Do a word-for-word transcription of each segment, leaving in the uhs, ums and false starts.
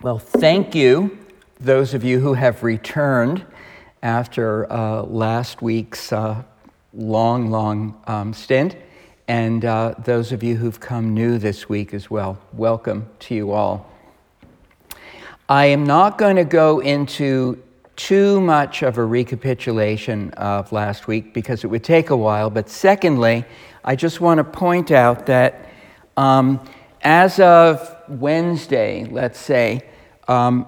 Well, thank you, those of you who have returned after uh, last week's uh, long, long um, stint, and uh, those of you who've come new this week as well. Welcome to you all. I am not going to go into too much of a recapitulation of last week because it would take a while, but secondly, I just want to point out that um, as of Wednesday, let's say, um,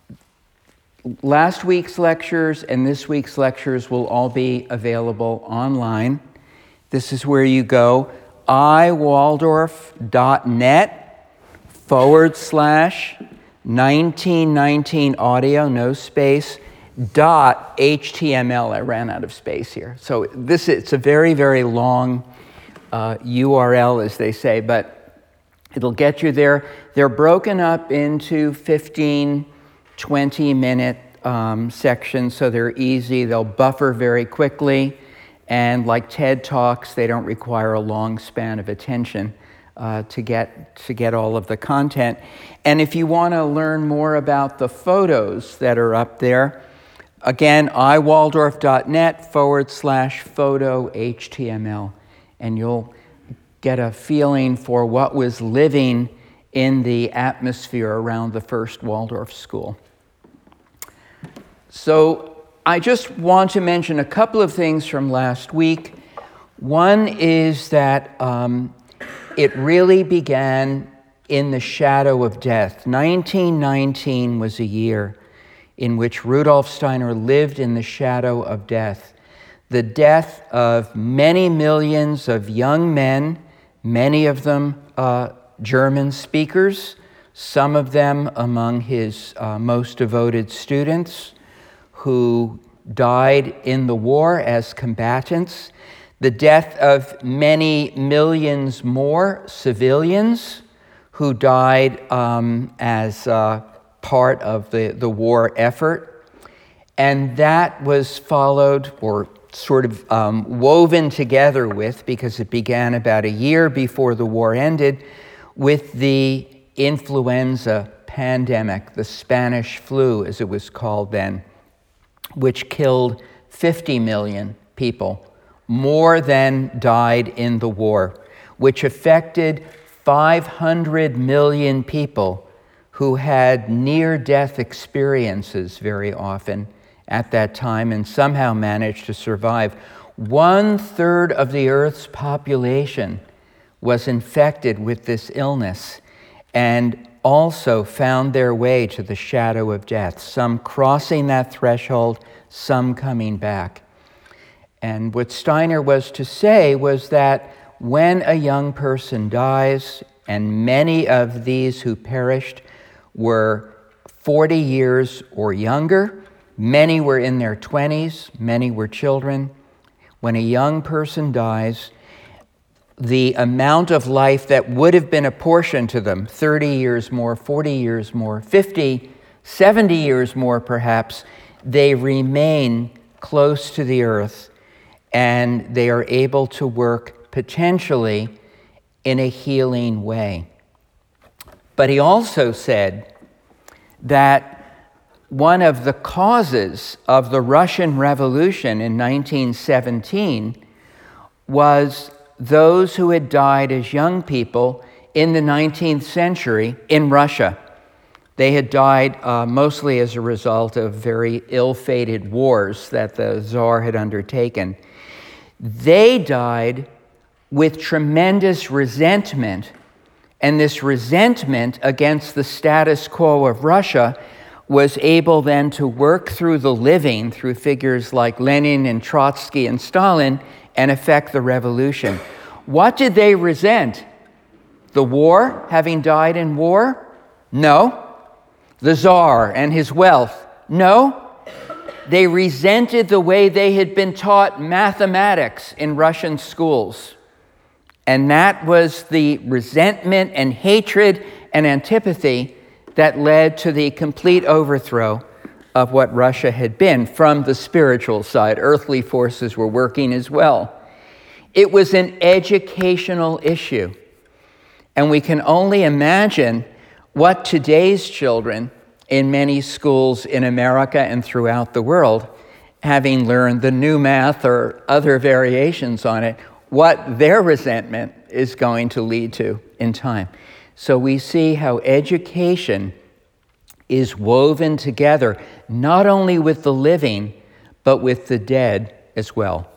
last week's lectures and this week's lectures will all be available online. This is where you go, iwaldorf.net forward slash 1919 audio, no space, dot html. I ran out of space here. So this it's a very, very long uh, U R L, as they say, but it'll get you there. They're broken up into fifteen, twenty minute um, sections, so they're easy. They'll buffer very quickly. And like TED Talks, they don't require a long span of attention uh, to get to get all of the content. And if you want to learn more about the photos that are up there, again, iwaldorf.net forward slash photo HTML, and you'll get a feeling for what was living in the atmosphere around the first Waldorf school. So I just want to mention a couple of things from last week. One is that um, it really began in the shadow of death. nineteen nineteen was a year in which Rudolf Steiner lived in the shadow of death. The death of many millions of young men, many of them uh, German speakers, some of them among his uh, most devoted students who died in the war as combatants. The death of many millions more civilians who died um, as uh, part of the, the war effort. And that was followed, or sort of um, woven together with, because it began about a year before the war ended, with the influenza pandemic, the Spanish flu as it was called then, which killed fifty million people, more than died in the war, which affected five hundred million people who had near-death experiences very often at that time and somehow managed to survive. One third of the Earth's population was infected with this illness and also found their way to the shadow of death, some crossing that threshold, some coming back. And what Steiner was to say was that when a young person dies, and many of these who perished were forty years or younger, many were in their twenties, many were children. When a young person dies, the amount of life that would have been apportioned to them, thirty years more, forty years more, fifty, seventy years more perhaps, they remain close to the earth and they are able to work potentially in a healing way. But he also said that one of the causes of the Russian Revolution in nineteen seventeen was those who had died as young people in the nineteenth century in Russia. They had died uh, mostly as a result of very ill-fated wars that the Tsar had undertaken. They died with tremendous resentment, and this resentment against the status quo of Russia was able then to work through the living, through figures like Lenin and Trotsky and Stalin, and affect the revolution. What did they resent? The war, having died in war? No. The Tsar and his wealth? No. They resented the way they had been taught mathematics in Russian schools. And that was the resentment and hatred and antipathy that led to the complete overthrow of what Russia had been from the spiritual side. Earthly forces were working as well. It was an educational issue. And we can only imagine what today's children in many schools in America and throughout the world, having learned the new math or other variations on it, what their resentment is going to lead to in time. So we see how education is woven together, not only with the living, but with the dead as well.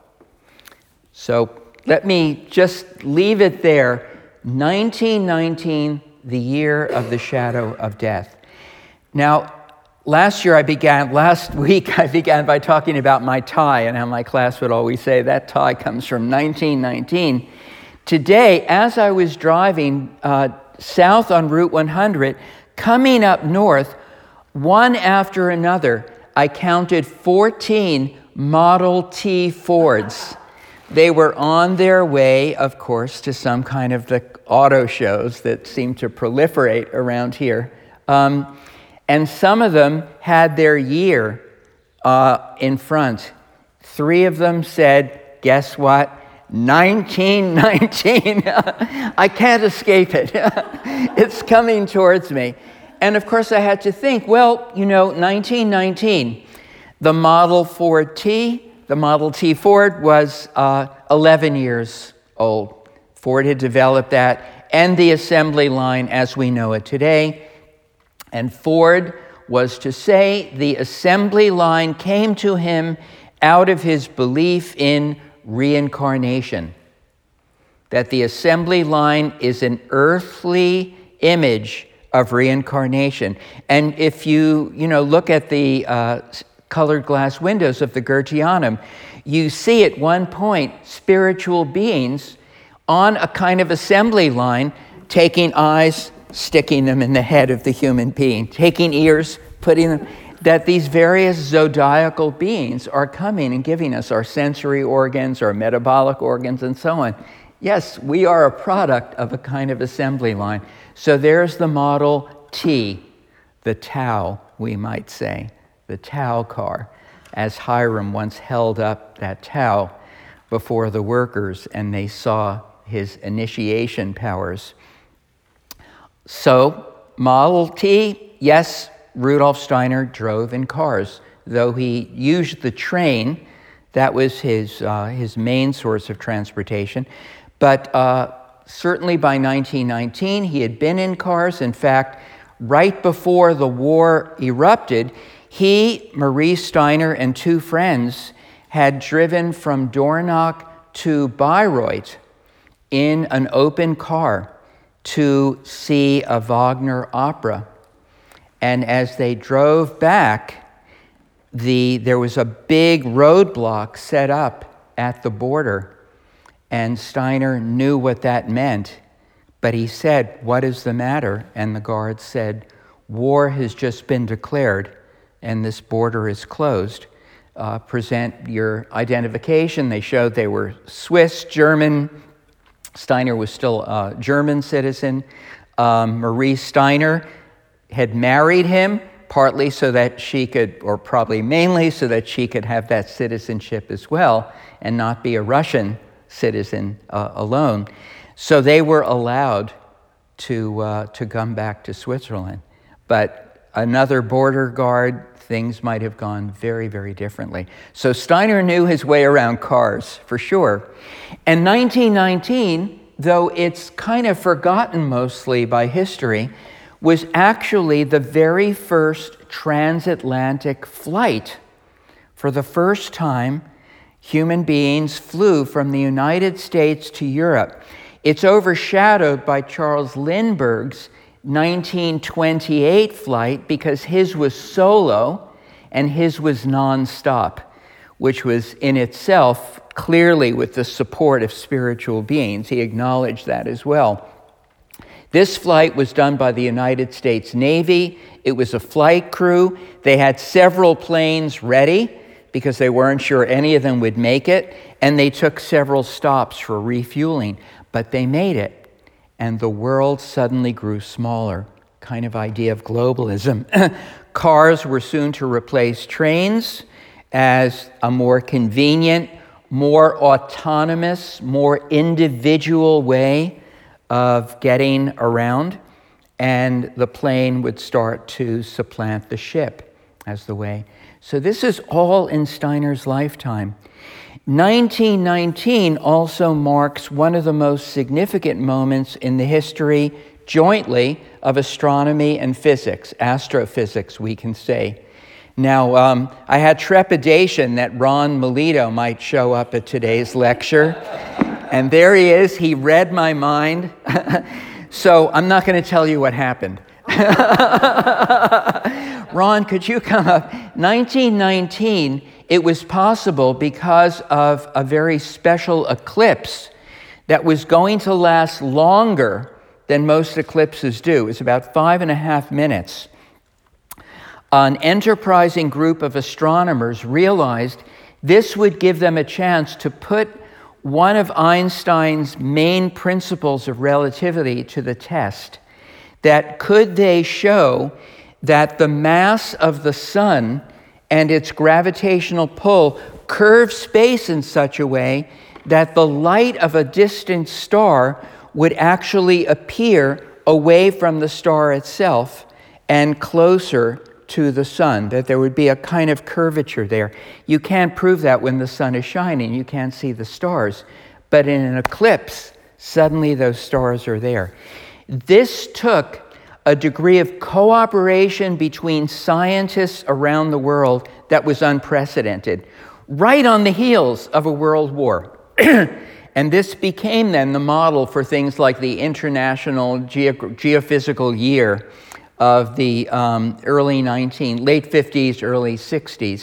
So let me just leave it there. nineteen nineteen, the year of the shadow of death. Now, last year I began, last week I began by talking about my tie and how my class would always say that tie comes from nineteen nineteen. Today, as I was driving uh, south on Route one hundred, coming up north, one after another, I counted fourteen Model T Fords. They were on their way, of course, to some kind of the auto shows that seem to proliferate around here. Um, and some of them had their year uh, in front. Three of them said, guess what? nineteen nineteen. I can't escape it. It's coming towards me. And of course I had to think, well, you know, nineteen nineteen, the Model Ford T, the Model T Ford was uh, eleven years old. Ford had developed that and the assembly line as we know it today. And Ford was to say the assembly line came to him out of his belief in reincarnation, that the assembly line is an earthly image of reincarnation. And if you, you know, look at the uh, colored glass windows of the Goetheanum, you see at one point spiritual beings on a kind of assembly line, taking eyes, sticking them in the head of the human being, taking ears, putting them, that these various zodiacal beings are coming and giving us our sensory organs, our metabolic organs, and so on. Yes, we are a product of a kind of assembly line. So there's the Model T, the Tau, we might say, the Tau car, as Hiram once held up that Tau before the workers and they saw his initiation powers. So, Model T, yes, Rudolf Steiner drove in cars, though he used the train. That was his uh, his main source of transportation. But uh, certainly by nineteen nineteen, he had been in cars. In fact, right before the war erupted, he, Maurice Steiner, and two friends had driven from Dornach to Bayreuth in an open car to see a Wagner opera. And as they drove back, the there was a big roadblock set up at the border. And Steiner knew what that meant. But he said, "What is the matter?" And the guards said, "War has just been declared, and this border is closed. Uh, present your identification." They showed they were Swiss, German. Steiner was still a German citizen. Um, Marie Steiner had married him, partly so that she could, or probably mainly so that she could have that citizenship as well and not be a Russian citizen uh, alone. So they were allowed to uh, to come back to Switzerland. But another border guard, things might have gone very, very differently. So Steiner knew his way around cars, for sure. And nineteen nineteen, though it's kind of forgotten mostly by history, was actually the very first transatlantic flight. For the first time, human beings flew from the United States to Europe. It's overshadowed by Charles Lindbergh's nineteen twenty-eight flight because his was solo and his was nonstop, which was in itself clearly with the support of spiritual beings. He acknowledged that as well. This flight was done by the United States Navy. It was a flight crew. They had several planes ready because they weren't sure any of them would make it, and they took several stops for refueling, but they made it, and the world suddenly grew smaller. Kind of idea of globalism. Cars were soon to replace trains as a more convenient, more autonomous, more individual way of getting around. and the plane would start to supplant the ship as the way. So this is all in Steiner's lifetime. nineteen nineteen also marks one of the most significant moments in the history, jointly, of astronomy and physics, astrophysics, we can say. Now, um, I had trepidation that Ron Melito might show up at today's lecture, and there he is. He read my mind. So I'm not going to tell you what happened. Ron, could you come up? nineteen nineteen, it was possible because of a very special eclipse that was going to last longer than most eclipses do. It was about five and a half minutes. An enterprising group of astronomers realized this would give them a chance to put one of Einstein's main principles of relativity to the test. That could they show that the mass of the sun and its gravitational pull curve space in such a way that the light of a distant star would actually appear away from the star itself and closer to the sun, that there would be a kind of curvature there. You can't prove that when the sun is shining. You can't see the stars. But in an eclipse, suddenly those stars are there. This took a degree of cooperation between scientists around the world that was unprecedented, right on the heels of a world war. And this became then the model for things like the International Geo- Geophysical Year of the um, early nineteen, late fifties, early sixties,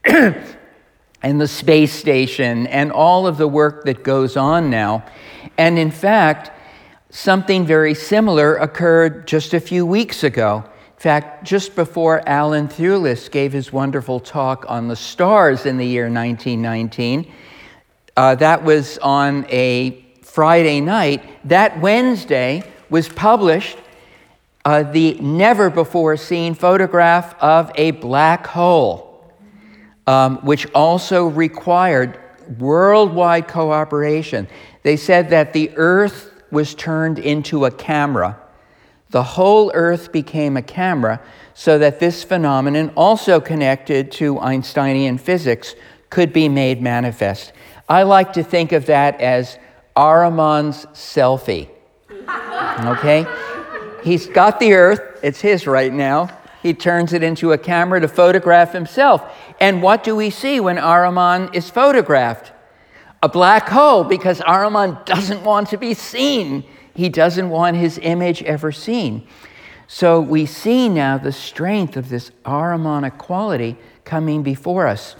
and the space station, and all of the work that goes on now. And in fact, something very similar occurred just a few weeks ago. In fact, just before Alan Thewlis gave his wonderful talk on the stars in the year nineteen nineteen, uh, that was on a Friday night. That Wednesday was published Uh, the never-before-seen photograph of a black hole, um, which also required worldwide cooperation. They said that the Earth was turned into a camera. The whole Earth became a camera, so that this phenomenon, also connected to Einsteinian physics, could be made manifest. I like to think of that as Ahriman's selfie. Okay? He's got the Earth, it's his right now. He turns it into a camera to photograph himself. And what do we see when Ahriman is photographed? A black hole, because Ahriman doesn't want to be seen. He doesn't want his image ever seen. So we see now the strength of this Ahrimanic quality coming before us.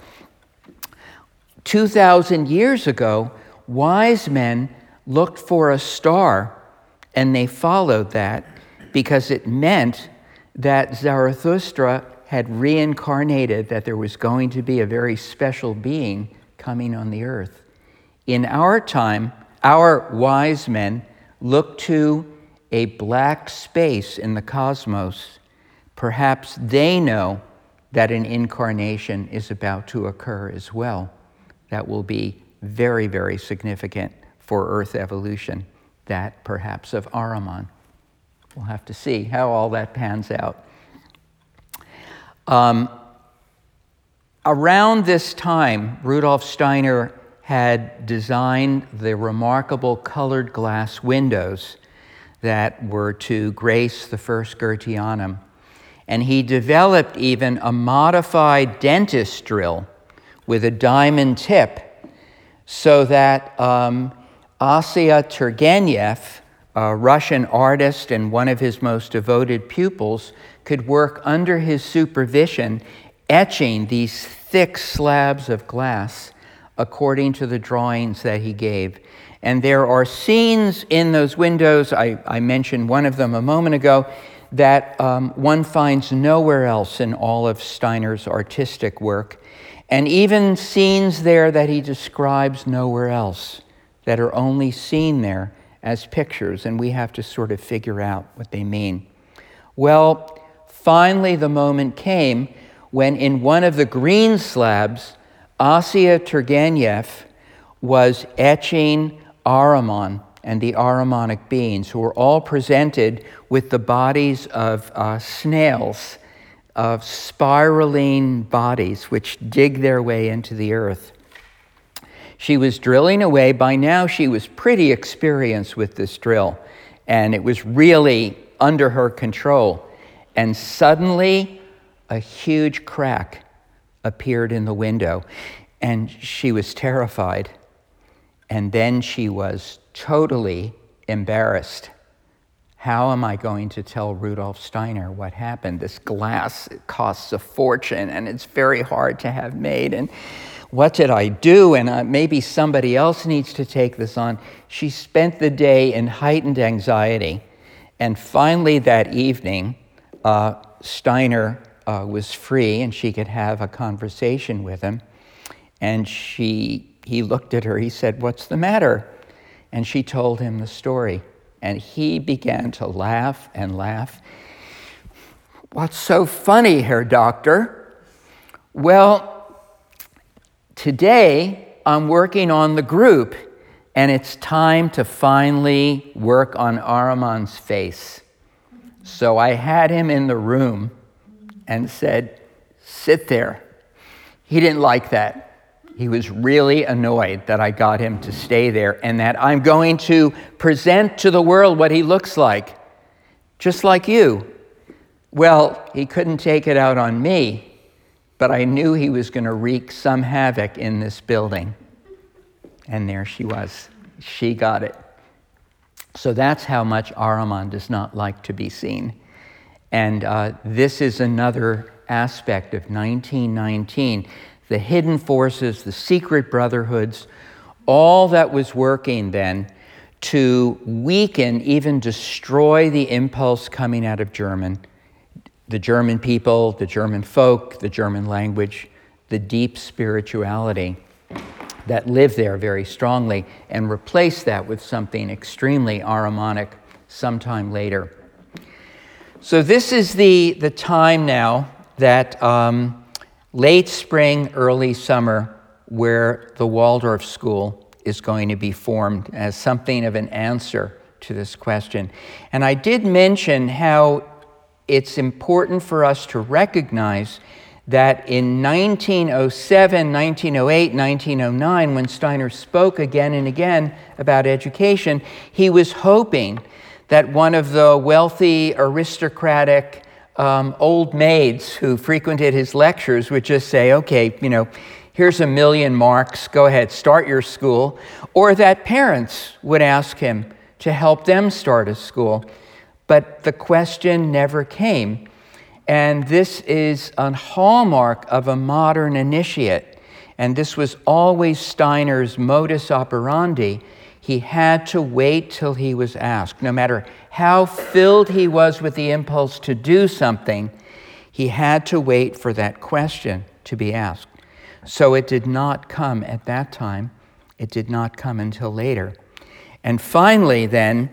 two thousand years ago, wise men looked for a star, and they followed that, because it meant that Zarathustra had reincarnated, that there was going to be a very special being coming on the earth. In our time, our wise men look to a black space in the cosmos. Perhaps they know that an incarnation is about to occur as well. That will be very, very significant for Earth evolution, that perhaps of Ahriman. We'll have to see how all that pans out. Um, around this time, Rudolf Steiner had designed the remarkable colored glass windows that were to grace the first Goetheanum. And he developed even a modified dentist drill with a diamond tip, so that um, Asya Turgenev, a Russian artist and one of his most devoted pupils, could work under his supervision, etching these thick slabs of glass according to the drawings that he gave. And there are scenes in those windows, I, I mentioned one of them a moment ago, that um, one finds nowhere else in all of Steiner's artistic work, and even scenes there that he describes nowhere else, that are only seen there as pictures, and we have to sort of figure out what they mean. Well, finally the moment came when in one of the green slabs, Asya Turgenev was etching Ahriman and the Ahrimannic beings, who were all presented with the bodies of uh, snails, of spiraling bodies which dig their way into the earth. She was drilling away. By now, she was pretty experienced with this drill, and it was really under her control. And suddenly, a huge crack appeared in the window, and she was terrified. And then she was totally embarrassed. How am I going to tell Rudolf Steiner what happened? This glass, it costs a fortune, and it's very hard to have made. And what did I do? And uh, maybe somebody else needs to take this on. She spent the day in heightened anxiety. And finally that evening, uh, Steiner uh, was free, and she could have a conversation with him. And she, he looked at her. He said, "What's the matter?" And she told him the story. And he began to laugh and laugh. "What's so funny, Herr Doctor?" "Well, today I'm working on the group, and it's time to finally work on Ahriman's face. So I had him in the room and said, 'Sit there.' He didn't like that. He was really annoyed that I got him to stay there and that I'm going to present to the world what he looks like, just like you. Well, he couldn't take it out on me, but I knew he was going to wreak some havoc in this building." And there she was. She got it. So that's how much Ahriman does not like to be seen. And uh, this is another aspect of nineteen nineteen. The hidden forces, the secret brotherhoods, all that was working then to weaken, even destroy the impulse coming out of German, the German people, the German folk, the German language, the deep spirituality that lived there very strongly, and replace that with something extremely Ahrimanic sometime later. So this is the, the time now that um, late spring, early summer, where the Waldorf School is going to be formed as something of an answer to this question. And I did mention how it's important for us to recognize that in nineteen oh seven, nineteen oh eight, nineteen oh nine, when Steiner spoke again and again about education, he was hoping that one of the wealthy, aristocratic Um, old maids who frequented his lectures would just say, "Okay, you know, here's a million marks, go ahead, start your school," or that parents would ask him to help them start a school. But the question never came. And this is a hallmark of a modern initiate. And this was always Steiner's modus operandi. He had to wait till he was asked. No matter how filled he was with the impulse to do something, he had to wait for that question to be asked. So it did not come at that time. It did not come until later. And finally, then,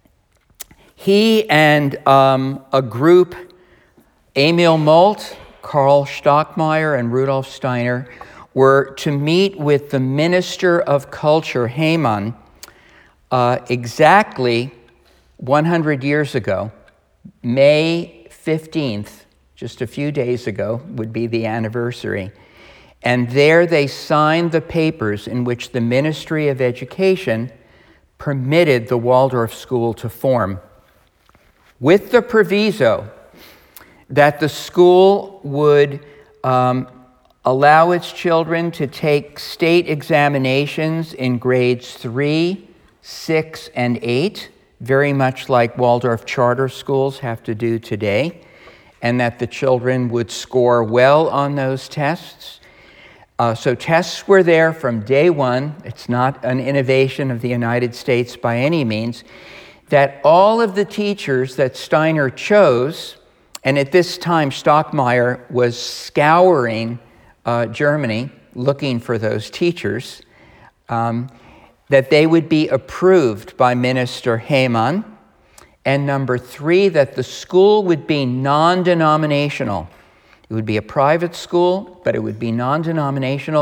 he and um, a group, Emil Molt, Karl Stockmeier, and Rudolf Steiner, were to meet with the Minister of Culture, Heymann, uh, exactly one hundred years ago. May fifteenth, just a few days ago, would be the anniversary. And there they signed the papers in which the Ministry of Education permitted the Waldorf School to form, with the proviso that the school would um, allow its children to take state examinations in grades three, six, and eight, very much like Waldorf charter schools have to do today, and that the children would score well on those tests. Uh, so tests were there from day one. It's not an innovation of the United States by any means. That all of the teachers that Steiner chose, and at this time Stockmeier was scouring uh, Germany looking for those teachers, um, that they would be approved by Minister Heymann. And number three, that the school would be non-denominational. It would be a private school, but it would be non-denominational.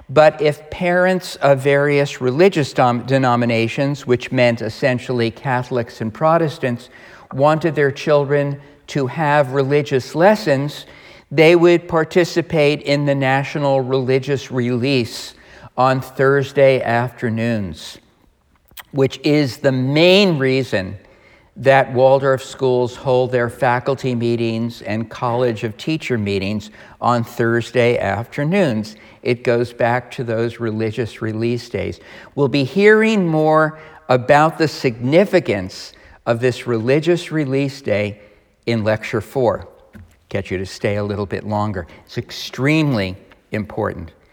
But if parents of various religious dom- denominations, which meant essentially Catholics and Protestants, wanted their children to have religious lessons, they would participate in the National Religious Release on Thursday afternoons, which is the main reason that Waldorf schools hold their faculty meetings and College of Teacher meetings on Thursday afternoons. It goes back to those religious release days. We'll be hearing more about the significance of this religious release day in lecture four. Get you to stay a little bit longer. It's extremely important.